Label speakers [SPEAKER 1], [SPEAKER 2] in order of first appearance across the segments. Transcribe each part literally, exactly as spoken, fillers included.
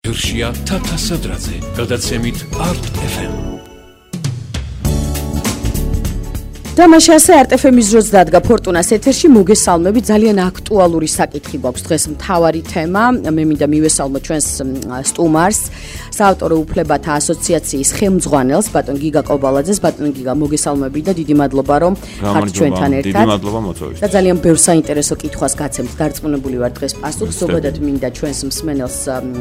[SPEAKER 1] ეთერშია თათა სადრაძე, გადაცემით Art ეფ ემ.
[SPEAKER 2] Დამაშასე Art ეფ ემ-ის დროს დადგა ფორტუნას ეთერში მოგესალმებით, ძალიან აქტუალური საკითხი გვაქვს დღეს, მთავარი თემა. მე მინდა მივესალმოთ ჩვენს სტუმარს, საავტორო უფლებათა ასოციაციის ხელმძღვანელს, ბატონ გიგა კობალაძეს. ბატონ გიგა, მოგესალმებით და დიდი მადლობა, რომ ხართ ჩვენთან ერთად.
[SPEAKER 3] დიდი მადლობა მოწვევისთვის.
[SPEAKER 2] და ძალიან ბევრ საინტერესო კითხვას გაცემთ, დარწმუნებული ვარ დღეს პასუხს. ზოგადად მინდა ჩვენს მსმენელს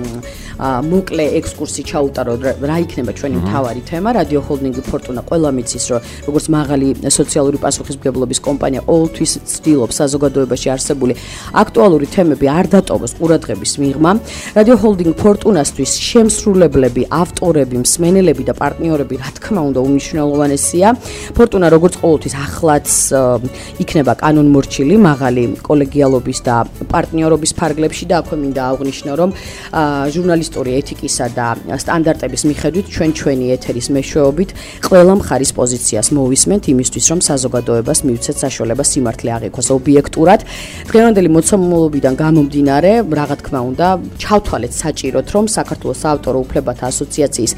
[SPEAKER 2] მოკლე ექსკურსი ჩაუტარო, რა იქნება ჩვენი მთავარი თემა. რადიო ჰოლდინგი ფორტუნა ყველა მიცის, რომ როგორც მაღალი სოციალური პასუხისმგებლობის კომპანია ყოველთვის ცდილობს საზოგადოებაში არსებული აქტუალური თემები არ დატოვოს ყურადღების მიღმა. რადიო ჰოლდინგ ფორტუნასთვის შემსრულებლები, ავტორები, მსმენელები და პარტნიორები, რა თქმა უნდა, უმნიშვნელოვანესია. ფორტუნა როგორც ყოველთვის ახლაც იქნება კანონმორჩილი, მაღალი კოლეგიალობის და პარტნიორობის ფარგლებში და აქვე მინდა აღვნიშნო, რომ ჟურნალისტური ეთიკისა და სტანდარტების მიხედვით ჩვენ ჩვენი ეთერის მეშვეობით ყველა მხარის პოზიციას მოვისმენთ იმისთვის, რომ საზოგადოებას მივცეთ საშუალება სიმართლე აღიქვას ობიექტურად. დღევანდელი მოცემულობიდან გამომდინარე, რა თქმა უნდა, ჩავთვალეთ საჭიროდ, რომ საქართველოს საავტორო უფლებათა ასოციაციის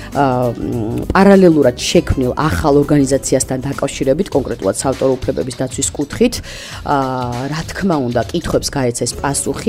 [SPEAKER 2] პარალელურად შექმნილ ახალ ორგანიზაციასთან დაკავშირებით, კონკრეტულად საავტორო უფლებების დაცვის კუთხით, რა თქმა უნდა, კითხვებს გაეცეს პასუხი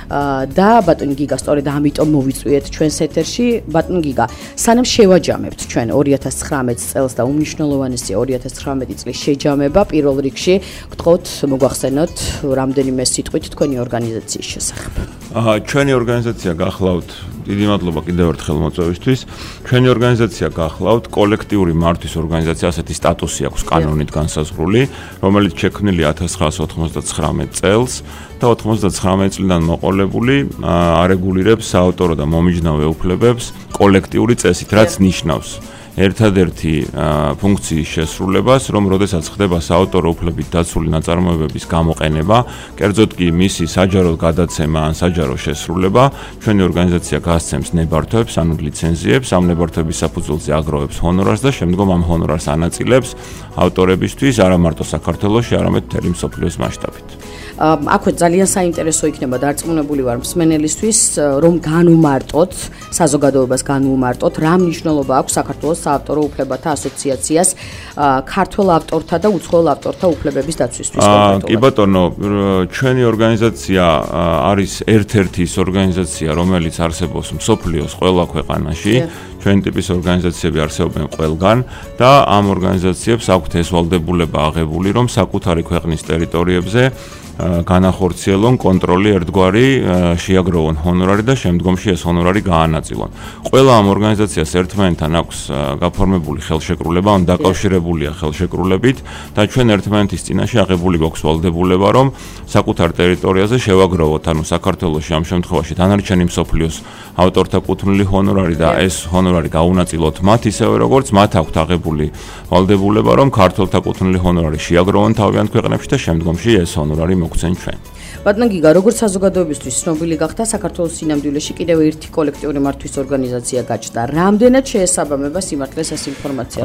[SPEAKER 2] და ბატონ გიგა, სწორედ ამიტომ მოვიწვიეთ ჩვენს ეთერში. ბატონ გიგა, სანამ შევაჯამებთ ჩვენ ორი ათას ცხრამეტ წელს და უმნიშვნელოვანესია ორი ათას ცხრამეტი წლის შეჯამება, პირველ რიგში გთხოვთ მოგახსენოთ რამდენიმე სიტყვით თქვენი ორგანიზაციის შესახებ.
[SPEAKER 3] ჩვენი ორგანიზაცია გახლავთ, დიდი მადლობა კიდევ ერთხელ მოწვევისთვის. ჩვენი ორგანიზაცია გახლავთ კოლექტიური მართვის ორგანიზაცია, ასეთი სტატუსი აქვს კანონით განსაზღვრული, რომელიც შექმნილია ათას ცხრაასი ოთხმოცდაცხრამეტ წელს და ოთხმოცდაცხრამეტ წლიდან მოყოლებული არეგულირებს საავტორო და მომიჯნავე უფლებებს კოლექტიური წესით, რაც ნიშნავს ერთადერთი ფუნქციის შესრულებას, რომ როდესაც ხდება საავტორო უფლებით დაცული ნაწარმოებების გამოყენება, კერძოდ კი მისი საჯარო გადაცემა ან საჯარო შესრულება, ჩვენი ორგანიზაცია გასცემს ნებართვებს, ანუ ლიცენზიებს, ამ ნებართვების საფუძველზე აგროვებს ჰონორარს და შემდგომ ამ ჰონორარს ანაწილებს ავტორებისთვის არა მარტო საქართველოში, არამედ მთელი მსოფლიოს მასშტაბით.
[SPEAKER 2] აქვე ძალიან საინტერესო იქნება, დარწმუნებული ვარ მსმენელისთვის, რომ განუმარტოთ, საზოგადოებას განუმარტოთ, რა მნიშვნელობა აქვს საქართველოს საავტორო უფლებათა ასოციაციას ქართველ ავტორთა და უცხოელ ავტორთა უფლებების დაცვისთვის კონკრეტულად.
[SPEAKER 3] კი ბატონო, ჩვენი ორგანიზაცია არის ერთ-ერთი ის ორგანიზაცია, რომელიც არსებობს მსოფლიოს ყველა ქვეყანაში. ჩვენი ტიპის ორგანიზაციები არსებობენ ყველგან და ამ ორგანიზაციებს აქვთ ეს ვალდებულება აღებული, რომ საკუთარი ქვეყნის ტერიტორიებზე განახორციელონ კონტროლი ერთგვარი, შეაგროვონ ჰონორარი და შემდგომში ეს ჰონორარი გაანაწილონ. ყველა ამ ორგანიზაციას ერთმანეთთან აქვს გაფორმებული ხელშეკრულება, ან დაკავშირებულია ხელშეკრულებით და ჩვენ ერთმანეთის წინაშე აღებული გვაქვს ვალდებულება, რომ საკუთარ ტერიტორიაზე შევაგროვოთ, ანუ საქართველოში ამ შემთხვევაში დანარჩენი მსოფლიოს ავტორთა კუთვნილი ჰონორარი და ეს ჰონორარი გაუნაწილოთ მათ, ისევე როგორც მათ აქვთ აღებული ვალდებულება, რომ ქართველთა კუთვნილი ჰონორარი შეაგროვონ თავიანთ ქვეყნებში და შემდგომში ეს ჰონორარი მოგცენ ჩვენ.
[SPEAKER 2] ბატონ გიგა, როგორც საზოგადოებისთვის ცნობილი გახდა, საქართველოს სინამდვილეში კიდევ ერთი კოლექტიური მართვის ორგანიზაცია გაჩნდა. რამდენად შეესაბამება სიმართლეს ეს ინფორმაცია?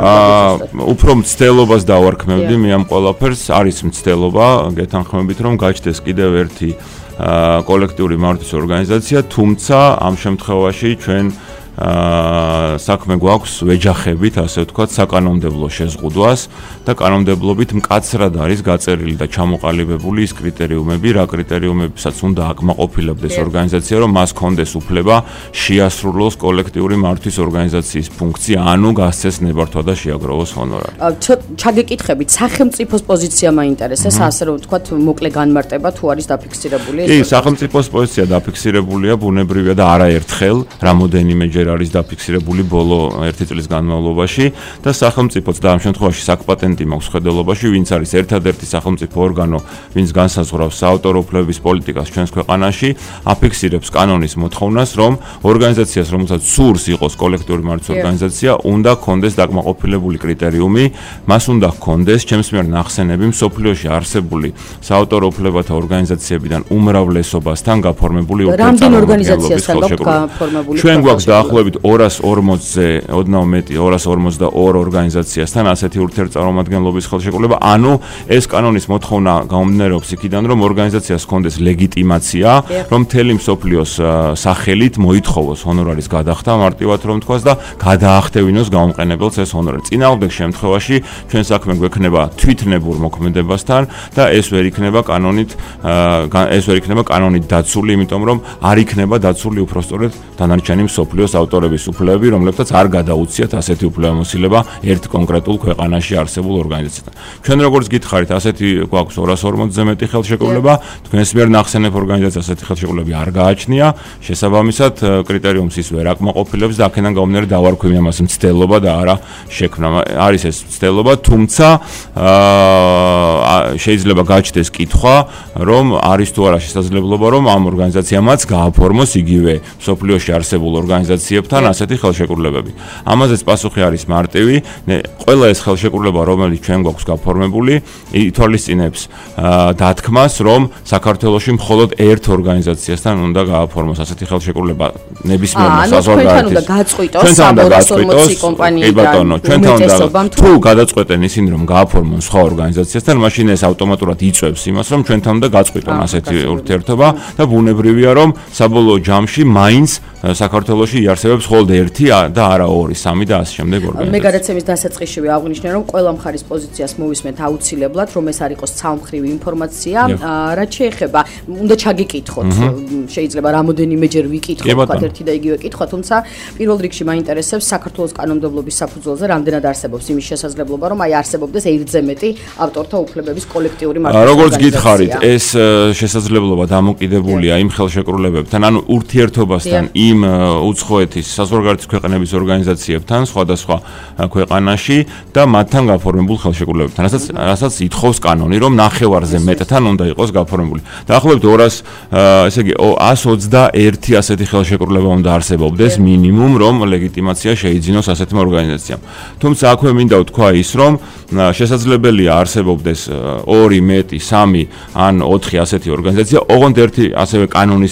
[SPEAKER 3] უფრო მცდელობას დავარქმევდი მე ამ ყველაფერს, არის მცდელობა, გეთანხმებით, რომ გაჩნდეს კიდევ ერთი კოლექტიური მართვის ორგანიზაცია, თუმცა ამ შემთხვევაში ჩვენ საქმე გვაქვს ვეჯახებით, ასე ვთქვათ, საკანონმდებლო შეზღუდვას და კანონმდებლობით მკაცრად არის გაწერილი და ჩამოყალიბებული ის კრიტერიუმები, რა კრიტერიუმებსაც უნდა აკმაყოფილებდეს ორგანიზაცია, რომ მას ჰქონდეს უფლება შეასრულოს კოლექტიური მართვის ორგანიზაციის ფუნქცია, ანუ გასცეს ნებართვა და შეაგროვოს ჰონორარი.
[SPEAKER 2] ჩაგეკითხებით, სახელმწიფოს პოზიცია მაინტერესებს, ასე რომ ვთქვათ, მოკლე განმარტება თუ არის დაფიქსირებული ეს?
[SPEAKER 3] კი, სახელმწიფოს პოზიცია დაფიქსირებულია, ბუნებრივია და არაერთხელ, რამოდენიმეჯერ არის დაფიქსირებული ბოლო ერთი წლის განმავლობაში და სახელმწიფოც და ამ შემთხვევაში საკპატენტი მაქვს ხედელობაში, ვინც არის ერთადერთი სახელმწიფო ორგანო, ვინც განსაზღვრავს საავტორო უფლებების პოლიტიკას ჩვენს ქვეყანაში, აფიქსირებს კანონის მოთხოვნას, რომ ორგანიზაციას, რომელსაც სურს იყოს კოლექტიური მართვის ორგანიზაცია, უნდა ჰქონდეს დაკმაყოფილებული კრიტერიუმი, მას უნდა ჰქონდეს ჩემს მიერ ნახსენები მსოფლიოში არსებული საავტორო უფლებათა ორგანიზაციებიდან უმრავლესობასთან გაფორმებული
[SPEAKER 2] ორგანიზაციასთან გაფორმებული.
[SPEAKER 3] ჩვენ გვაქვს დაახლოებით ორას ორმოცზე ოდნავ მეტი ორას ორმოცდაორი ორგანიზაციასთან ასეთი ურთიერთწარმომადგენლობის ხელშეკრულება. ანუ ეს კანონის მოთხოვნა გამომდინარეობს იქიდან, რომ ორგანიზაციას ჰქონდეს ლეგიტიმაცია, რომ მთელი მსოფლიოს სახელით მოითხოვოს ჰონორარის გადახდა, მარტივად რომ თქვას და გადაახტევინოს გამომყენებელს ეს ჰონორარი. წინააღმდეგ შემთხვევაში ჩვენ საქმე გვექნება თვითნებურ მოქმედებასთან და ეს ვერ იქნება კანონით ეს ვერ იქნება კანონით დაცული, იმიტომ რომ არ იქნება დაცული უпростоრედ დანარჩენი მსოფლიოს ავტორების უფლებები, რომლებსაც არ გადაუციათ ასეთი უფლებამოსილება ერთ კონკრეტულ ქვეყანაში არსებულ ორგანიზაციასთან. ჩვენ როგორც გითხარით, ასეთი გვაქვს ორას ორმოცზე მეტი ხელშეკრულება, თქვენს მიერ ნახსენებ ორგანიზაციას ასეთი ხელშეკრულებები არ გააჩნია, შესაბამისად კრიტერიუმს ის ვერ აკმაყოფილებს და აქედან გამომდინარე დავარქვი ამას მცდელობა და არა შექმნა. არის ეს მცდელობა, თუმცა შეიძლება გაჩნდეს კითხვა, რომ არის თუ არა შესაძლებლობა, რომ ამ ორგანიზაციამაც გააფორმოს იგივე მსოფლიოში არსებულ ორგანიზაციებთან ასეთი ხელშეკრულებები. ამაზეც პასუხი არის მარტივი. ყველა ეს ხელშეკრულება, რომელიც ჩვენ გვაქვს გაფორმებული, ითვალისწინებს დათქმას, რომ საქართველოში მხოლოდ ერთ ორგანიზაციასთან უნდა გააფორმოს ასეთი ხელშეკრულება ნებისმიერმა საზღვარგარეთის.
[SPEAKER 2] უნდა გაწყვიტოს ორას ორმოცი კომპანიიდან.
[SPEAKER 3] კი ბატონო, ჩვენთან უნდა თუ გადაწყვეტენ ისინი, რომ გააფორმონ სხვა ორგანიზაციასთან, მაშინ ეს ავტომატურად იწვევს იმას, რომ ჩვენთან უნდა გაწყვიტონ ასეთი ურთიერთობა და ბუნებრივია, რომ საბოლოო ჯამში მაინც საქართველოში იარსებებს მხოლოდ ერთი და არა ორი, სამი და ასე შემდეგ ორგანიზაცია.
[SPEAKER 2] მე გადაცემის დასაწყისშივე აღვნიშნე, რომ ყველა მხარის პოზიციას მოვისმენთ აუცილებლად, რომ ეს არ იყოს ცალმხრივი ინფორმაცია. რაც შეეხება, უნდა ჩაგიკითხოთ, შეიძლება რამოდენიმეჯერ ვიკითხოთ, ვთქვათ ერთი და იგივე კითხვა, თუმცა პირველ რიგში მაინტერესებს საქართველოს კანონმდებლობის საფუძველზე რამდენად არსებობს იმის შესაძლებლობა, რომ აი არსებობდეს ერთზე მეტი ავტორთა უფლებების კოლექტიური მართვის ორგანიზაცია. როგორც
[SPEAKER 3] გითხარით, ეს შესაძლებლობა დამოკიდებულია იმ ხელშეკრულებებთან, ანუ ურთიერთობასთან იმ უცხოეთის საზღვარგარეთის ქვეყნების ორგანიზაციებთან სხვადასხვა ქვეყანაში და მათთან გაფორმებულ ხელშეკრულებებთან, რასაც რასაც ითხოვს კანონი, რომ ნახევარზე მეტთან უნდა იყოს გაფორმებული. დაახლოებით ორას, ესე იგი ას ოცდაერთი ასეთი ხელშეკრულება უნდა არსებობდეს მინიმუმ, რომ ლეგიტიმაცია შეიძინოს ასეთმა ორგანიზაციამ. თუმცა აქვე მინდა ვთქვა ის, რომ შესაძლებელია არსებობდეს ორი, მეტი, სამი ან ოთხი ასეთი ორგანიზაცია, ოღონდ ერთი ასევე კანონის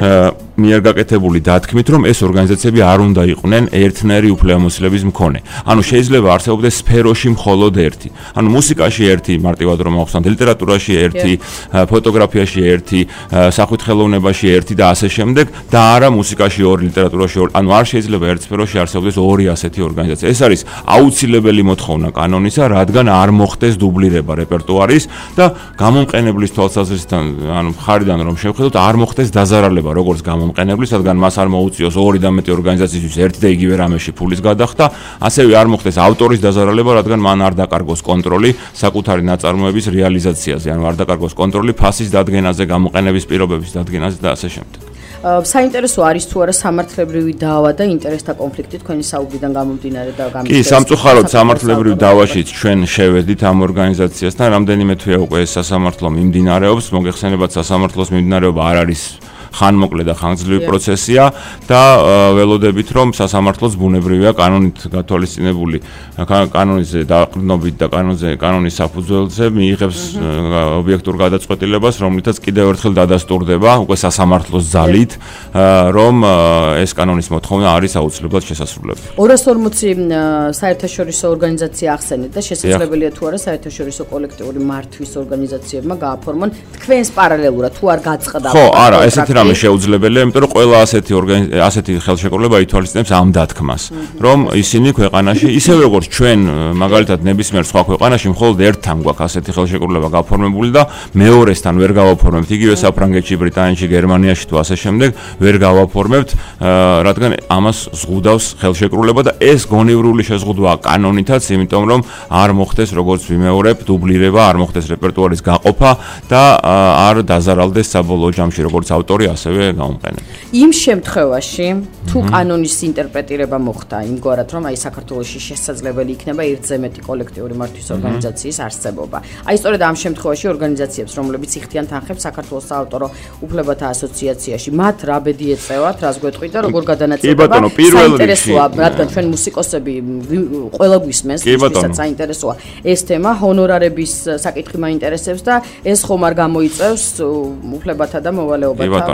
[SPEAKER 3] მიერ გაკეთებული დათქმით, რომ ეს ორგანიზაციები არ უნდა იყვნენ ერთნაირი უფლებამოსილების მქონე. ანუ შეიძლება არსებობდეს სფეროში მხოლოდ ერთი. ანუ მუსიკაში ერთი, მარტივად რომ ავხსნათ, ლიტერატურაში ერთი, ფოტოგრაფიაში ერთი, სახვითი ხელოვნებაში ერთი და ასე შემდეგ და არა მუსიკაში ორი, ლიტერატურაში ორი. ანუ არ შეიძლება ერთ სფეროში არსებობდეს ორი ასეთი ორგანიზაცია. ეს არის აუცილებელი მოთხოვნა კანონისა, რადგან არ მოხდეს დუბლირება რეპერტუარის და გამომყენებლის თვალსაზრისით, ანუ მხარიდან რომ შევხედოთ, არ მოხდეს დაზარალება როგორც გამომყენებლის, რადგან მას არ მოუწიოს ორი და მეტი ორგანიზაციისთვის ერთი და იგივე რამეში ფულის გადახდა, ასევე არ მოხდეს ავტორის დაზარალება, რადგან მან არ დაკარგოს კონტროლი საკუთარი ნაწარმოების რეალიზაციაზე, ანუ არ დაკარგოს კონტროლი ფასის დადგენაზე, გამოყენების პირობების დადგენაზე და ასე შემდეგ.
[SPEAKER 2] საინტერესო არის თუ არა სამართლებრივი დავა და ინტერესთა კონფლიქტი თქვენი საუბრიდან გამომდინარე და გამიწევს.
[SPEAKER 3] კი, სამწუხაროდ სამართლებრივი დავაშიც ჩვენ შევედით ამ ორგანიზაციასთან, რამდენიმე თვეა უკვე ეს სასამართლო მიმდინარეობს, მოგეხსენებათ სასამართლოს მიმდინარეობა არ არის ხანმოკლე და ხანგრძლივი პროცესია და ველოდებით რომ სასამართლოს ბუნებრივია კანონით გათვალისწინებული კანონის დაყრდნობით და კანონზე კანონის საფუძველზე მიიღებს ობიექტურ გადაწყვეტილებას, რომლითაც კიდევ ერთხელ დადასტურდება უკვე სასამართლოს ძალით, რომ ეს კანონის მოთხოვნა არის აუცილებლად შესასრულებელი.
[SPEAKER 2] ორას ორმოცი საერთაშორისო ორგანიზაცია ახსენეთ და შესაძლებელია თუ არა საერთაშორისო კოლექტიური მართვის ორგანიზაციებმა გააფორმონ თქვენს პარალელურად თუ არ გაწყდა.
[SPEAKER 3] ხო, არა, ესეთი რამე შეუძლებელია, იმიტომ რომ ყველა ასეთი ასეთი ხელშეკრულება ითვალისწინებს ამ დათქმას, რომ ისინი ქვეყანაში, ისევე როგორც ჩვენ მაგალითად ნებისმიერ სხვა ქვეყანაში მხოლოდ ერთთან გვაქვს ასეთი ხელშეკრულება გაფორმებული და მეორესთან ვერ გავაფორმებთ, იგივე საფრანგეთში, ბრიტანეთში, გერმანიაში თუ ასე შემდეგ ვერ გავაფორმებთ, რადგან ამას ზღუდავს ხელშეკრულება და ეს გონივრული შეზღუდვაა კანონითაც, იმიტომ რომ არ მოხდეს როგორც ვიმეორებ დუბლირება, არ მოხდეს რეპერტუარის გაყოფა და არ დაზარალდეს საბოლოო ჯამში როგორც ავტორი ასევე გამომყენებელი.
[SPEAKER 2] იმ შემთხვევაში, თუ კანონის ინტერპრეტირება მოხდა იმგვარად, რომ აი საქართველოში შესაძლებელი იქნება ერთზე მეტი კოლექტიური მართვის ორგანიზაციის არსებობა. აი სწორედ ამ შემთხვევაში ორგანიზაციებს, რომლებიც იხდიან თანხებს საქართველოს საავტორო უფლებათა ასოციაციაში, მათ რა ბედი ეწევათ, რას გვეტყვით და როგორ გადანაწილდება? საინტერესოა, რადგან ჩვენ მუსიკოსები ყველა გვისმენს, ვისაც საინტერესოა ეს თემა, ჰონორარების საკითხი მაინტერესებს და ეს ხომ არ გამოიწევს უფლებათა და მოვალეობათა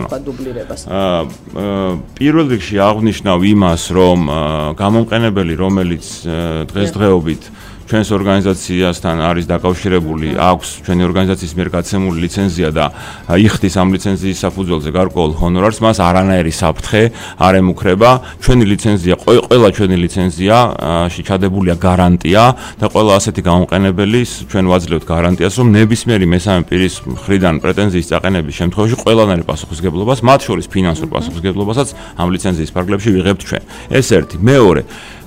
[SPEAKER 2] თქვა დუბლირებას?
[SPEAKER 3] აა პირველ რიგში აღნიშნავ იმას, რომ გამომყენებელი, რომელიც დღესდღეობით ჩვენს ორგანიზაციასთან არის დაკავშირებული, აქვს ჩვენი ორგანიზაციის მიერ გაცემული ლიცენზია და იხდის ამ ლიცენზიის საფუძველზე გარკვეულ ჰონორარს, მას არანაირი საფრთხე არ ემუქრება. ჩვენი ლიცენზია, ყველა ჩვენი ლიცენზიაში ჩადებულია გარანტია და ყველა ასეთი გამომყენებელის ჩვენ ვაძლევთ გარანტიას, რომ ნებისმიერი მესამე პირის მხრიდან პრეტენზიის წაყენების შემთხვევაში ყველანაირი პასუხისგებლობას, მათ შორის ფინანსურ პასუხისგებლობასაც ამ ლიცენზიის ფარგლებში ვიღებთ ჩვენ. ეს ერთი. მეორე,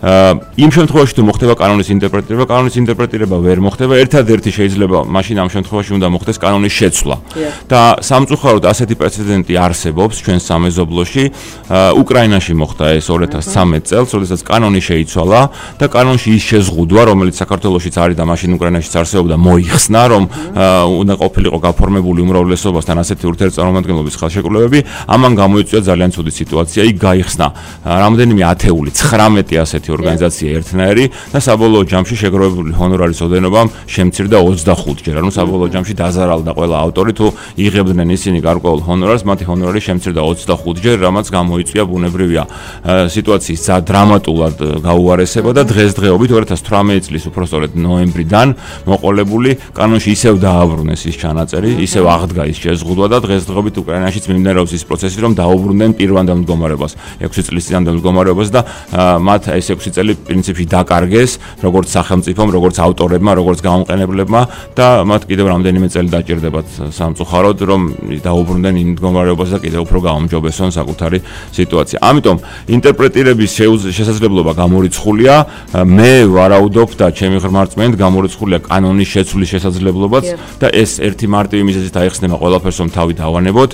[SPEAKER 3] იმ შემთხვევაში თუ მოხდება კანონის ინტერპრეტირება, კანონის ინტერპრეტირება ვერ მოხდება, ერთადერთი შეიძლება მაშინ ამ შემთხვევაში უნდა მოხდეს კანონის შეცვლა. და სამწუხაროდ ასეთი პრეცედენტი არსებობს ჩვენს სამეზობლოში. უკრაინაში მოხდა ეს ორი ათას ცხრამეტ წელს, როდესაც კანონი შეიცვალა და კანონში ის შეზღუდვა, რომელიც საქართველოშიც არის და მაშინ უკრაინაშიც არსებობდა, მოიხსნა, რომ უნდა ყოფილიყო გაფორმებული უმრავლესობასთან ასეთი ურთიერთწარმომადგენლობის ხელშეკრულებები, ამან გამოიწვია ძალიან ცუდი სიტუაცია. იქ გაიხსნა რამდენიმე ათეული, ცხრამეტი ასეთი ორგანიზაცია ერთნაირი და საბოლოო ჯამში შეგროვებული ჰონორარის ოდენობა შემცირდა ოცდახუთჯერ. ანუ საბოლოო ჯამში დაზარალდა ყველა ავტორი, თუ იღებდნენ ისინი გარკვეულ ჰონორარს, მათი ჰონორარი შემცირდა ოცდახუთჯერ, რამაც გამოიწვია ბუნებრივია სიტუაციის ძალიან დრამატულად გაუარესება და დღესდღეობით ორი ათას თვრამეტი წლის უпростоრედ ნოემბრიდან მოყოლებული კანონში ისევ დააბრუნეს ის ჩანაწერი, ისევ აღდგა ის შეზღუდვა და დღესდღეობით უკრაინაშიც მიმდინარეობს ის პროცესი, რომ დაუბრუნდნენ პირვანდელ მდგომარეობას, ექვსი წლის წინანდელ მდგომარეობას და მათ ეს ექვსი წელი პრინციპში დაკარგეს, როგორც სახელმწიფომ, როგორც ავტორებმა, როგორც გამომყენებლებმა და მათ კიდევ რამდენიმე წელი დაჭირდებათ სამწუხაროდ, რომ დაუბრუნდნენ იმ მდგომარეობას და კიდევ უფრო გაუმჯობესონ საკუთარი სიტუაცია. ამიტომ ინტერპრეტირების შესაძლებლობა გამორიცხულია, მე ვარაუდობ და ჩემი ღრმა რწმენით გამორიცხულია კანონის შეცვლის შესაძლებლობაც და ეს ერთი მარტივი მიზეზით აიხსნება ყველაფერს, რომ თავი დავანებოთ.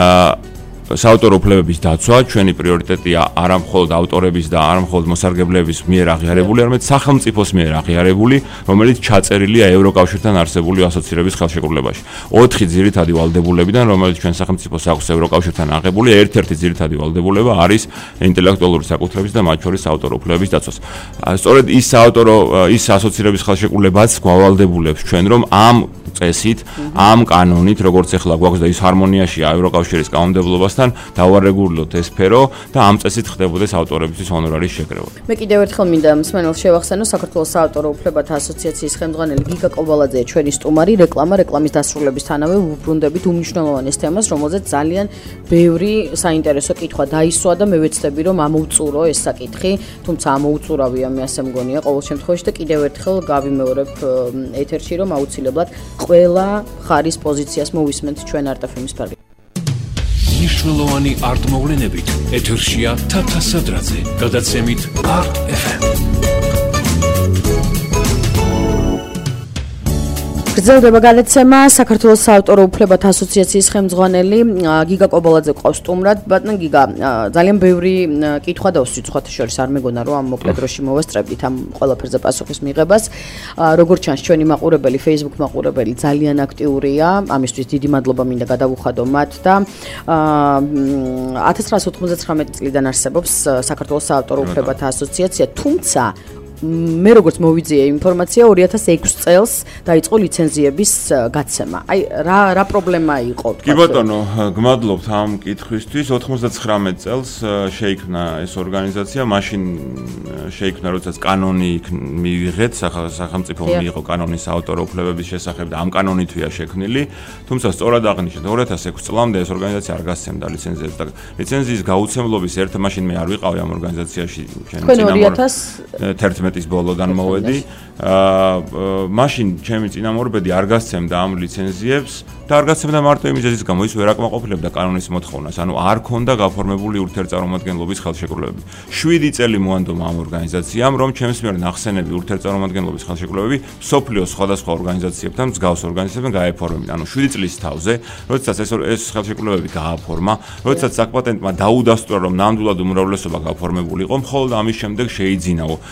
[SPEAKER 3] საავტორო უფლებების დაცვა ჩვენი პრიორიტეტია არა მხოლოდ ავტორების და არა მხოლოდ მოსარგებლეების მიერ აღიარებული, არამედ სახელმწიფოს მიერ აღიარებული, რომელიც ჩაწერილია ევროკავშირთან არსებული ასოცირების ხელშეკრულებაში. ოთხი ძირითადი ვალდებულებიდან, რომელიც ჩვენ სახელმწიფოს აქვს ევროკავშირთან აღებული, ერთ-ერთი ძირითადი ვალდებულება არის ინტელექტუალური საკუთრების და მათ შორის საავტორო უფლებების დაცვას. სწორედ ის საავტორო ის ასოცირების ხელშეკრულებაც გვავალდებულებს ჩვენ, რომ ამ წესით, ამ კანონით, როგორც ახლა გვაქვს და ის ჰარმონიაშია ევროკავშირის კანონმდებლობასთან, დავარეგულოთ ეს სფერო და ამ წესით ხდებოდეს ავტორებისთვის ჰონორარის შეკრება.
[SPEAKER 2] მე კიდევ ერთხელ მინდა მსმენელს შევახსენო, საქართველოს საავტორო უფლებათა ასოციაციის ხელმძღვანელი გიგა კობალაძე ჩვენი სტუმარი, რეკლამა, რეკლამის დასრულებისთანავე ვუბრუნდებით უმნიშვნელოვანეს თემას, რომელზეც ძალიან ბევრი საინტერესო კითხვა დაისვა და მე ვეცდები, რომ ამოუწურო ეს საკითხი, თუმცა ამოუწურავია, მე ასე მგონია ყოველ შემთხვევაში და კიდევ ერთხელ გავიმეორებ ეთერში, რომ აუცილებლად ყველა ხარის პოზიციას მოვისმენთ ჩვენ არტ-ეფ-ის ფარგლებში.
[SPEAKER 1] მნიშვნელოვანი არტ-მოვლენებით ეთერშია თათა სადრაძე, გადაცემით არტ-ეფ ემ.
[SPEAKER 2] გრძელდება გადაცემა საქართველოს საავტორო უფლებათა ასოციაციის ხელმძღვანელი გიგა კობალაძე ყავს სტუმრად. ბატონ გიგა, ძალიან ბევრი კითხვა დავსვით სხვათა შორის, არ მეგონა რომ ამ მოკლედ დროში მოვესწრებდით ამ ყველაფერზე პასუხის მიღებას. როგორც ჩანს, ჩვენი მაყურებელი, Facebook მაყურებელი ძალიან აქტიურია, ამისთვის დიდი მადლობა მინდა გადავუხადო მათ და ათას ცხრაასი ოთხმოცდათხრამეტი წლიდან არსებობს საქართველოს საავტორო უფლებათა ასოციაცია, თუმცა მე როგორც მოვიძიე ინფორმაცია ორი ათას ექვსი წელს დაიწყო ლიცენზიების გაცემა. აი რა რა პრობლემა იყო თქვა?
[SPEAKER 3] კი ბატონო, გმადლობთ ამ კითხვისთვის. ოთხმოცდათხრამეტ წელს შეიქმნა ეს ორგანიზაცია, მაშინ შეიქმნა როდესაც კანონი მივიღეთ, სახელმწიფო მიიღო კანონის საავტორო უფლებების შესახებ და ამ კანონითვია შექმნილი. თუმცა სწორად აღნიშნეთ, ორი ათას ექვსი წლამდე ეს ორგანიზაცია არ გასცემდა ლიცენზიას და ლიცენზიის გაუცემლობის ერთ მაშინ მე არ ვიყავი ამ ორგანიზაციაში,
[SPEAKER 2] ჩემი წინამორბედი
[SPEAKER 3] მეtis ბოლოდან მოვედი. აა მაშინ ჩემი წინამორბედი არ გასცემდა ამ ლიცენზიებს და არ გასცემდა მარტო იმის გამო, ის ვერ აკმაყოფილებდა კანონის მოთხოვნას, ანუ არ ქონდა გაფორმებული ურთიერთწარმომადგენლობის ხელშეკრულებები. შვიდი წელი მოანდომა ამ ორგანიზაციამ, რომ ჩემს მიერ ნახსენები ურთიერთწარმომადგენლობის ხელშეკრულებები სოფლიოს სხვადასხვა ორგანიზაციებთან, მსგავს ორგანიზაციებთან გაეფორმებინა. ანუ შვიდი წლის თავზე, როდესაც ეს ეს ხელშეკრულებები გააფორმა, როდესაც საკპატენტმა დაუდასტურა, რომ ნამდვილად უმრავლესობა გაფორმებული იყო, მხოლოდ ამის შემდეგ შეიძინა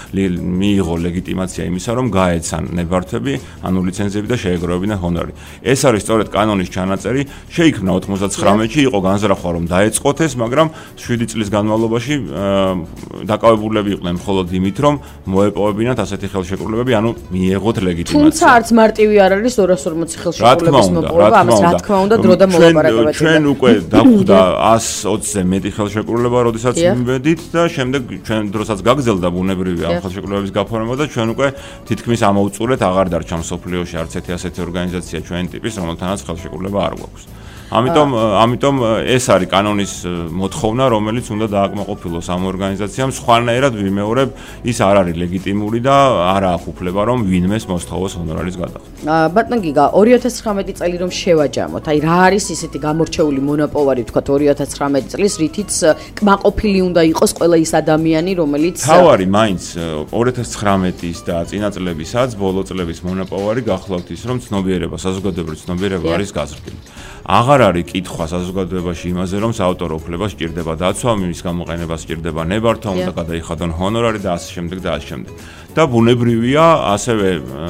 [SPEAKER 3] მიიღო ლეგიტიმაცია იმისა, რომ გაეცან ნებართვები, ანუ ლიცენზიები და შეეგროვებინა ჰონორარი. ეს არის სწორედ კანონის ჩანაწერი, შეიქმნა ოცდათხმეტში, იყო განზრახვა, რომ დაეწყოთ ეს, მაგრამ შვიდი წლის განმავლობაში დაკავებულები იყვნენ მხოლოდ იმით, რომ მოეპოვებინათ ასეთი ხელშეკრულებები, ანუ მიიღოთ ლეგიტიმაცია.
[SPEAKER 2] თუმცა არც მარტივი არ არის ორასი ორმოცი ხელშეკრულების მოპოვება, ამას რა თქმა უნდა დრო და მოლაპარაკებაში.
[SPEAKER 3] ჩვენ უკვე დაგვხვდა εκατს ოცზე მეტი ხელშეკრულება, როდესაც მივედით და შემდეგ ჩვენ დროსაც გაგრძელდა ბუნებრივია ამ ხელშეკრულებების გაფორმება და ჩვენ უკვე თითქმის ამოუწურეთ აღარ დარჩა მსოფლიოში არც ერთი ასეთი ორგანიზაცია ჩვენი ტიპის, რომელთანაც ხელშეკრულება არ გვაქვს. ამიტომ ამიტომ ეს არის კანონის მოთხოვნა, რომელიც უნდა დააკმაყოფილოს ამ ორგანიზაციამ, სხვანაირად ვიმეორებ, ის არ არის ლეგიტიმური და არ აქვს უფლება, რომ ვინმეს მოსთხოვოს ჰონორარის გადახდა.
[SPEAKER 2] ბატონ გიგა, ორი ათას ცხრამეტი წელი რომ შევაჯამოთ, აი რა არის ისეთი გამორჩეული მონოპოვარი, თქვათ ორი ათას ცხრამეტი წლის, რითიც კმაყოფილი უნდა იყოს ყველა ის ადამიანი, რომელიც
[SPEAKER 3] თავარი მაინც ორი ათას ცხრამეტის და წინა წლებისაც, ბოლო წლების მონოპოვარი გახლავთ ის, რომ ცნობიერება, საზოგადოებრივი ცნობიერება არის გაზრდილი. აღარ არის კითხვა საზოგადოებაში იმაზე, რომ საავტორო უფლება სჭირდება დაცვა, მის გამოყენებას სჭირდება ნებართვა, უნდა გადაიხადონ ჰონორარი და ასე შემდეგ და ასე შემდეგ. და ბუნებრივია, ასევე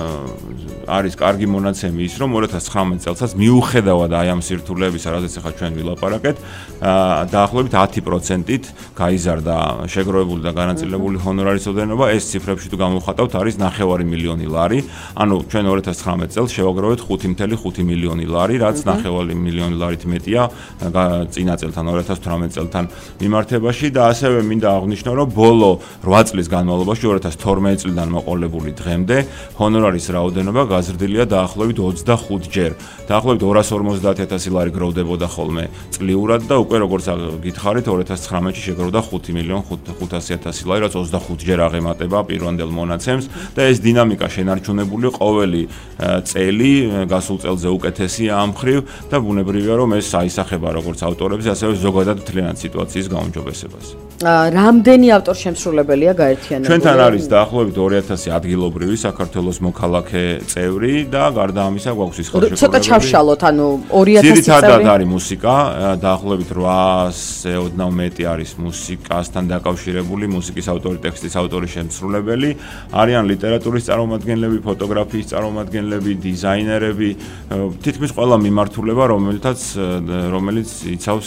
[SPEAKER 3] არის კარგი მონაცემი ის, რომ ორი ათას ცხრამეტ წელსაც მიუხედავად აი ამ სირთულეებისა, რაზეც ახლა ჩვენ ვილაპარაკეთ, დაახლოებით ათი პროცენტით გაიზარდა შეგროვებული და განაწილებული ჰონორარის ოდენობა, ეს ციფრებში თუ გამოვხატავთ, არის ნახევარი მილიონი ლარი, ანუ ჩვენ ორი ათას ცხრამეტ წელს შევაგროვეთ ხუთი კoma ხუთი მილიონი ლარი, რაც ნახევარი მილიონი ლარით მეტია წინა წელთან ორი ათას თვრამეტ წელთან მიმართებაში და ასევე მინდა აღვნიშნო, რომ ბოლო რვა წლის განმავლობაში ორი ათას თორმეტ წლიდან მოყოლებული დღემდე ჰონორარის რაოდენობა გაზრდილია დაახლოებით ოცდახუთჯერ. დაახლოებით ორას ორმოცდაათი ათასი ლარი გროვდებოდა ხოლმე წლიურად და უკვე როგორც გითხარით ორი ათას ცხრამეტში შეგროვდა ხუთი მილიონი ხუთასი ათასი ლარი, რაც ოცდახუთჯერ აღემატება პირვანდელ მონაცემს და ეს დინამიკა შენარჩუნებული ყოველი წელი გასულ წელზე უკეთესია ამ მხრივ და ბუნებრივია, რომ ეს აისახება როგორც ავტორებს, ასევე ზოგადად მთლიანად სიტუაციის გაუმჯობესებას.
[SPEAKER 2] რამდენი ავტორშემსრულებელია გაერთიანებული?
[SPEAKER 3] ჩვენთან არის დაახლოებით ორი ათასი ადგილობრივი საქართველოს მოქალაქე წევრი და გარდა ამისა გვაქვს ის ხელშეკრულებები.
[SPEAKER 2] ცოტა ჩავშალოთ, ანუ ორი ათასი წევრი.
[SPEAKER 3] ძირითადად არის მუსიკა, დაახლოებით რვაასზე ოდნავ მეტი არის მუსიკასთან დაკავშირებული, მუსიკის ავტორი, ტექსტის ავტორი, შემსრულებელი, არიან ლიტერატურის წარმომადგენლები, ფოტოგრაფიის წარმომადგენლები, დიზაინერები, თითქმის ყველა მიმართულება, რომელთაც რომელიც იცავს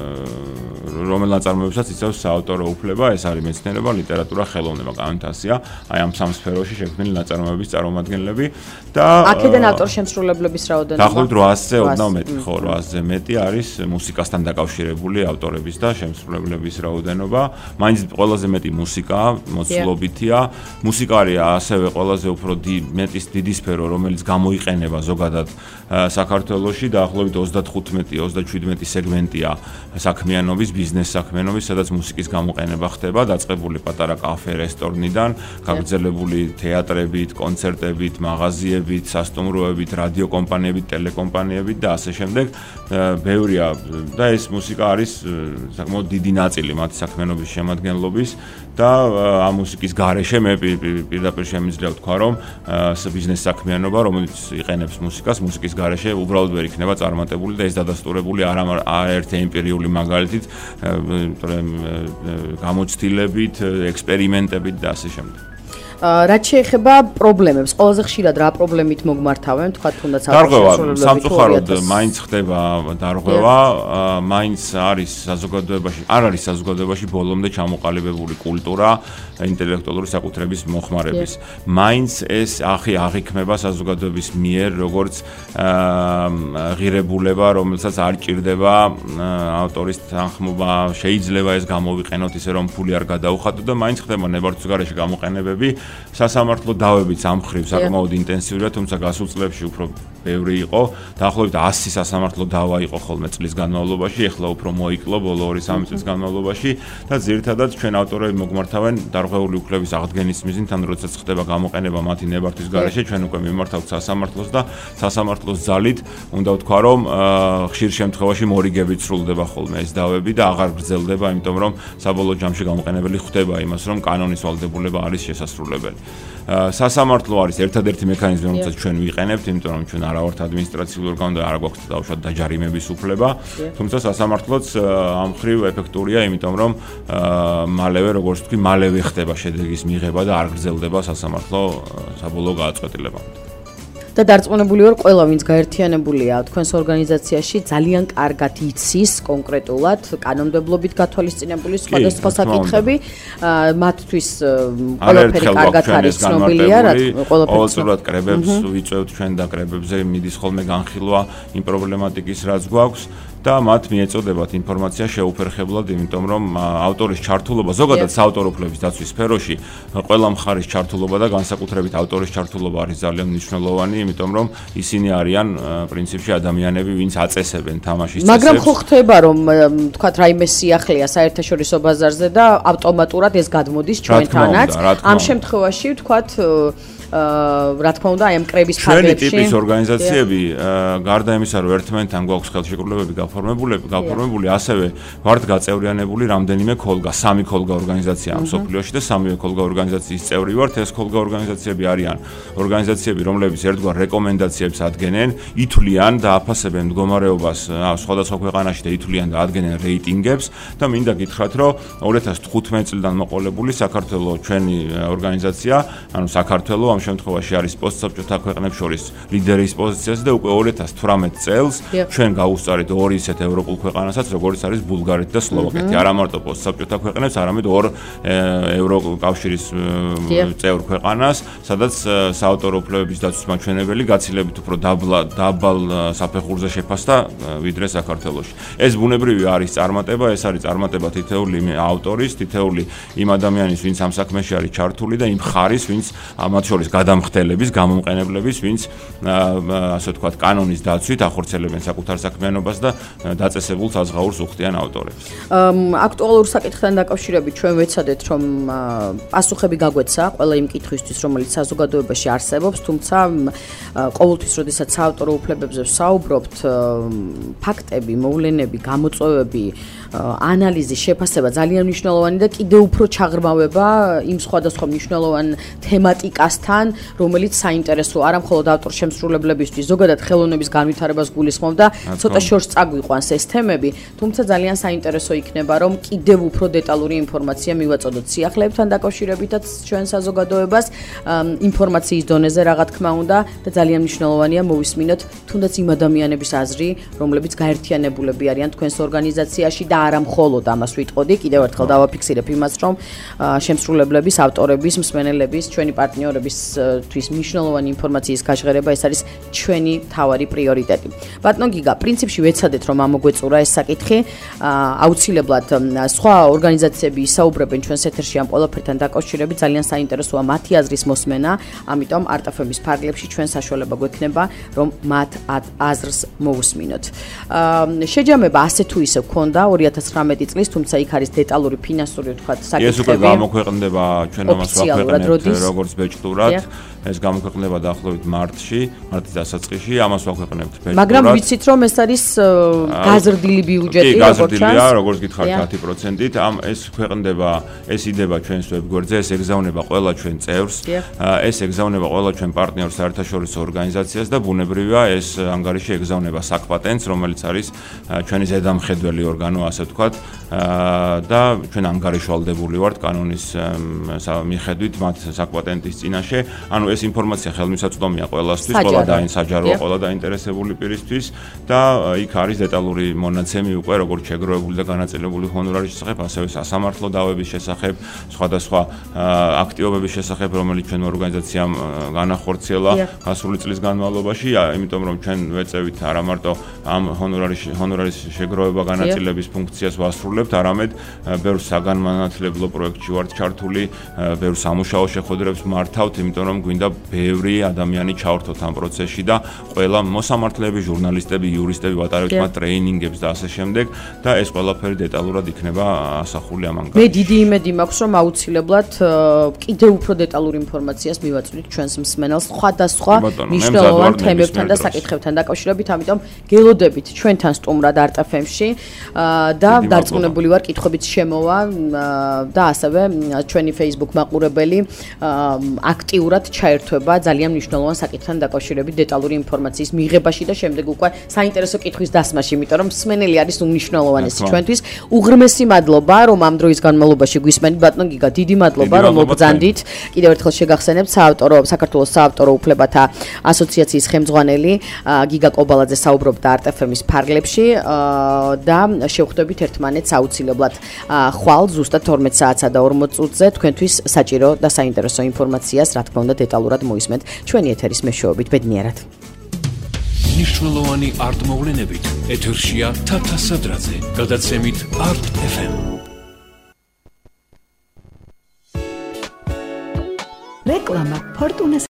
[SPEAKER 3] რომელ ნაწარმოებსაც იცავს საავტორო უფლება, ეს არის მეცნიერება, ლიტერატურა, ხელოვნება, კანონთასია, აი ამ სამ სფეროში შექმნილი ნაწარმოებების წარმომადგენლები და
[SPEAKER 2] აქედან ავტორშემსრულებლების რაოდენობა
[SPEAKER 3] დაახლოებით რვაასზე ოდნავ მეტი, ხო, რვაასზე მეტი არის მუსიკასთან დაკავშირებული ავტორების და შემსრულებლების რაოდენობა. მაინც ყველაზე მეტი მუსიკა, მოცულობითია. მუსიკა არის ასევე ყველაზე უფრო მეტის დიდი სფერო, რომელიც გამოიყენება ზოგადად საქართველოში, დაახლოებით ოცდათხუთმეტი ოცდაშვიდმეტი სეგმენტია საქმიანობის, ბიზნეს საქმიანობის, სადაც მუსიკის გამოყენება ხდება, დაწყებული პატარა კაფე, რესტორნიდან, გაგრძელებული თეატრებით, კონცერტებით, მაღაზიებით, სასტუმროებით, რადიოკომპანიებით, ტელეკომპანიებით და ასე შემდეგ. ბევრია და ეს მუსიკა არის საკმაოდ დიდი ნაწილი მათი საქმიანობის შემადგენლობის და ამ მუსიკის გარეშე მე პირდაპირ შემიძლია ვთქვა, რომ ბიზნეს საქმიანობა, რომელიც იყენებს მუსიკას, მუსიკის გარეშე უბრალოდ ვერ იქნება წარმატებული და ეს დადასტურებული არ ერთი ემპირიული მაგალითით, გამოცდილებით, ექსპერიმენტებით და ასე შემდეგ.
[SPEAKER 2] რაც შეეხება პრობლემებს, ყველაზე ხშირად რა პრობლემით მოგმართავენ, თქვა თუნდაც
[SPEAKER 3] დარღვევა, სამწუხაროდ მაინც ხდება დარღვევა, მაინც არის საზოგადოებაში, არ არის საზოგადოებაში ბოლომდე ჩამოყალიბებული კულტურა ინტელექტუალური საკუთრების მოხმარების. მაინც ეს ახი აღიქმება საზოგადოების მიერ, როგორც ღირებულება, რომელსაც არ ჭირდება ავტორის თანხმობა, შეიძლება ეს გამოვიყენოთ ისე რომ ფული არ გადაუხადოთ და მაინც ხდება ნებართვის გარეშე გამოყენებები. სასამართლო დავებიც ამ მხრივ საკმაოდ ინტენსიურია, თუმცა გასულ წლებში უფრო ბევრი იყო. დაახლოებით ასი სასამართლო დავა იყო ხოლმე წლის განმავლობაში, ეხლა უფრო მოიკლო ბოლო ორი სამი წლის განმავლობაში და ძირითადად ჩვენ ავტორები მოგმართავენ დარღვეული უფლების აღდგენის მიზნით, ან როდესაც ხდება გამოყენება მათი ნებართვის გარეშე, ჩვენ უკვე მიმართავთ სასამართლოს და სასამართლოს ძალით უნდა ვთქვა, რომ ხშირ შემთხვევაში მორიგებით სრულდება ხოლმე ეს დავები და აღარ გრძელდება, იმიტომ რომ საბოლოო ჯამში გამოყენებელი ხვდება იმას, რომ კანონის ვალდებულება არის შესასრულებელი. შესაძლებელი. სასამართლო არის ერთადერთი მექანიზმი, რომელსაც ჩვენ ვიყენებთ, იმიტომ რომ ჩვენ არა ვართ ადმინისტრაციული ორგანო და არა გვაქვს დაუშვათ დაჯარიმების უფლება, თუმცა სასამართლოც ამ ხრივ ეფექტურია, იმიტომ რომ მალევე, როგორც ვთქვი, მალევე ხდება შედეგის მიღება და არ გრძელდება სასამართლო საბოლოო გადაწყვეტილებამდე.
[SPEAKER 2] და დარწმუნებული ვარ, ყველა ვინც გაერთიანებულია თქვენს ორგანიზაციაში ძალიან კარგად იცის კონკრეტულად კანონმდებლობით გათვალისწინებული სხვადასხვა საკითხები, მათთვის ყველაფერი კარგად არის ცნობილია, რა ყველაფერი
[SPEAKER 3] ყოველწლიურად კრებებს ვიწევთ ჩვენ და კრებებზე მიდის ხოლმე განხილვა იმ პრობლემატიკის, რაც გვაქვს. და მათ მიეწოდებათ ინფორმაცია შეუფერხებლად, იმიტომ რომ ავტორის ჩართულობა, ზოგადად საავტორო უფლების დაცვის სფეროში, ყველა მხარის ჩართულობა და განსაკუთრებით ავტორის ჩართულობა არის ძალიან მნიშვნელოვანი, იმიტომ რომ ისინი არიან პრინციპში ადამიანები, ვინც აწესებენ თამაშის წესებს.
[SPEAKER 2] მაგრამ ხო ხდება, რომ თქვათ რაიმე სიახლეა საერთაშორისო ბაზარზე და ავტომატურად ეს გადმოდის ჩვენთანაც. ამ შემთხვევაში თქვათ აა რა თქმა უნდა, აი ამ კრების ფარგლებში
[SPEAKER 3] ჩვენი ტიპის ორგანიზაციები გარდა იმისა, რომ ერთმანეთთან გვაქვს ხელშეკრულებები გაფორმებულები, გაფორმებული, ასევე ვართ გაწევრიანებული რამდენიმე ქოლგა, სამი ქოლგა ორგანიზაცია ამ სოფლიოში და სამივე ქოლგა ორგანიზაციის წევრი ვართ. ეს ქოლგა ორგანიზაციები არიან ორგანიზაციები, რომლებიც ერთგვარ რეკომენდაციებს ადგენენ, ითვლიან და აფასებენ მდგომარეობას სხვადასხვა ქვეყანაში და ითვლიან და ადგენენ რეიტინგებს და მინდა გითხრათ, რომ ორი ათას თხუთმეტი წლიდან მოყოლებული საქართველოს ჩვენი ორგანიზაცია, ანუ საქართველოს ამ შემთხვევაში არის პოსტსაბჭოთა ქვეყნებს შორის ლიდერის პოზიციაზე და უკვე ორი ათას თვრამეტი წელს ჩვენ გავუსწარით ორი ისეთ ევროპულ ქვეყანასაც, როგორც არის ბულგარეთი და სლოვაკეთი. არა მარტო პოსტსაბჭოთა ქვეყნებს, არამედ ორ ევროკავშირის წევრ ქვეყანას, სადაც საავტორო უფლებების დაცვის მაჩვენებელი გაცილებით უფრო დაბალ საფეხურზე შეფასდა ვიდრე საქართველოში. ეს ბუნებრივი არის წარმატება, ეს არის წარმატება თითოეული ავტორის, თითოეული იმ ადამიანის, ვინც ამ საქმეში არის ჩართული და იმ ხარის, ვინც ამათ შორის გადამხდელების, გამომყენებლების, ვინც ასე ვთქვათ, კანონის დაცვით ახორციელებენ საკუთარ საქმიანობას და დაწესებულ საზღაურს უხდიან ავტორებს.
[SPEAKER 2] აქტუალურ საკითხთან დაკავშირებით ჩვენ ვეცადეთ, რომ პასუხები გაგვეცა ყველა იმ კითხვისთვის, რომელიც საზოგადოებაში არსებობს, თუმცა ყოველთვის, როდესაც საავტორო უფლებებზე ვსაუბრობთ, ფაქტები, მოვლენები, გამოწვევები, ანალიზი, შეფასება ძალიან მნიშვნელოვანი და კიდევ უფრო ჩაღრმავება იმ სხვადასხვა მნიშვნელოვან თემატიკასთან, რომელიც საინტერესოა არა მხოლოდ ავტორშემსრულებლებისთვის, ზოგადად ხელოვნების განვითარებას გულისხმობდა, ცოტა შორს წაგვიყვანს ეს თემები, თუმცა ძალიან საინტერესო იქნება, რომ კიდევ უფრო დეტალური ინფორმაცია მივაწოდოთ სიახლეებთან დაკავშირებითაც ჩვენ საზოგადოებას, ინფორმაციის დონეზე რა თქმა უნდა და ძალიან მნიშვნელოვანია მოვისმინოთ თუნდაც იმ ადამიანების აზრი, რომლებიც გაერთიანებულები არიან თქვენს ორგანიზაციაში და არა მხოლოდ ამას ვიტყოდი, კიდევ ერთხელ დავაფიქსირებ იმას, რომ შემსრულებლების, ავტორების, მსმენელების, ჩვენი პარტნიორებისთვის მნიშვნელოვანი ინფორმაციის გაჟღერება ეს არის ჩვენი მთავარი პრიორიტეტი. ბატონო გიგა, პრინციპში ვეცადეთ, რომ ამოგვეწურა ეს საკითხი, აუცილებლად სხვა ორგანიზაციები ისაუბრებენ ჩვენს ეთერში ამ ყველაფერთან დაკავშირებით, ძალიან საინტერესოა მათი აზრის მოსმენა, ამიტომ არტ-ეფ-ის ფარგლებში ჩვენ საშუალება გვექნება, რომ მათ აზრს მოусმინოთ. შეჯამება ასე თუ ისე გქონდა ორი ათას ცხრამეტი წლის, თუმცა იქ არის დეტალური ფინანსური თქვათ საკითხები.
[SPEAKER 3] ეს უკვე გამოქვეყნდება ჩვენ ამას ვაქვეყნებთ როგორც ბეჭდურად. ეს გამოქვეყნდება დაახლოებით მარტში, მარტის დასაწყისში, ამას ვაქვეყნებთ ბეჭდურად.
[SPEAKER 2] მაგრამ ვიცით რომ ეს არის გაზრდილი ბიუჯეტი,
[SPEAKER 3] როგორც გაზრდილია, როგორც გითხარით ათი პროცენტით, ამ ეს ქვეყნდება, ეს იდება ჩვენს ვებგვერდზე, ეს ეგზავნება ყველა ჩვენ წევრს, ეს ეგზავნება ყველა ჩვენ პარტნიორს საერთაშორისო ორგანიზაციას და ბუნებრივია ეს ანგარიში ეგზავნება საკპატენტს, რომელიც არის ჩვენი ზედამხედველი ორგანო, ასე ვთქვათ, და ჩვენ ანგარიშვალდებული ვართ კანონის მიხედვით მათ საკპატენტის წინაშე. ანუ ეს ინფორმაცია ხელმისაწვდომია ყველასთვის, ყველა დაინსაჯაროა, ყველა დაინტერესებული პირისთვის და იქ არის დეტალური მონაცემი უკვე როგორც შეგროვებული და განაწილებული ჰონორარის შესახებ, ასევე სასამართლო დავების შესახებ, სხვადასხვა აქტივობების შესახებ, რომელიც ჩვენ ორგანიზაციამ განახორციელა გასული წლის განმავლობაში, იმიტომ რომ ჩვენ ვეწევით არა მარტო ამ ჰონორარის ჰონორარის შეგროვება განაწილების ფუნქციას ვასრულებთ, არამედ ბევრ საგანმანათლებლო პროექტში ვართ ჩართული, ბევრ სამუშაო შეხვედრებს მართავთ, იმიტომ რომ გვინდა მინდა ბევრი ადამიანი ჩავრთოთ ამ პროცესში და ყველა მოსამართლეები, ჟურნალისტები, იურისტები ვატარებთ მათ ტრეინინგებს და ასე შემდეგ და ეს ყველაფერი დეტალურად იქნება ასახული ამ ანგარიშში.
[SPEAKER 2] მე დიდი იმედი მაქვს, რომ აუცილებლად კიდევ უფრო დეტალურ ინფორმაციას მივაწვდით ჩვენს მსმენელს სხვადასხვა მნიშვნელოვან თემებთან და საკითხებთან დაკავშირებით, ამიტომ გელოდებით ჩვენთან სტუმრად არტ ეფ ემ-ში და დარწმუნებული ვარ, კითხვებით შემოვა და ასევე ჩვენი Facebook მაყურებელი აქტიურად ჩაერთვება ძალიან მნიშვნელოვან საკითხთან დაკავშირებით დეტალური ინფორმაციის მიღებაში და შემდეგ უკვე საინტერესო კითხვის დასმაში, იმიტომ რომ მსმენელი არის უმნიშვნელოვანესი ჩვენთვის. უღრმესი მადლობა, რომ ამ დროის განმავლობაში გვისმენთ, ბატონო გიგა, დიდი მადლობა, რომ მოგზანდით. კიდევ ერთხელ შეგახსენებთ საავტორო საქართველოს საავტორო უფლებათა ასოციაციის ხელმძღვანელი გიგა კობალაძე საუბრობდა არტ ეფ ემ-ის ფარგლებში და შევხვდებით ერთმანეთს აუცილებლად ხვალ ზუსტად თორმეტ საათსა და ორმოც წუთზე თქვენთვის საჭირო და საინტერესო ინფორმაციას, რა თქმა უნდა, დეტალურად მოისმენთ ჩვენი ეთერის მეშვეობით. ბედნიერად.
[SPEAKER 1] მნიშვნელოვანი არტ მოვლენებით ეთერშია თათა სადრაძე, გადაცემით არტ ეფ ემ.
[SPEAKER 4] რეკლამა ფორტუნას